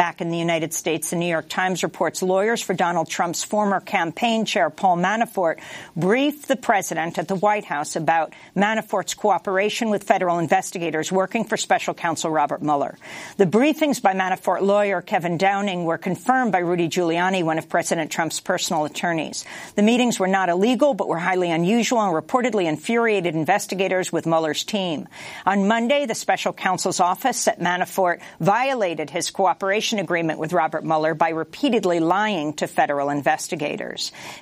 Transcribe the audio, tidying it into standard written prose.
Back in the United States, the New York Times reports lawyers for Donald Trump's former campaign chair, Paul Manafort, briefed the president at the White House about Manafort's cooperation with federal investigators working for special counsel Robert Mueller. The briefings by Manafort lawyer Kevin Downing were confirmed by Rudy Giuliani, one of President Trump's personal attorneys. The meetings were not illegal, but were highly unusual and reportedly infuriated investigators with Mueller's team. On Monday, the special counsel's office said Manafort violated his cooperation agreement with Robert Mueller by repeatedly lying to federal investigators.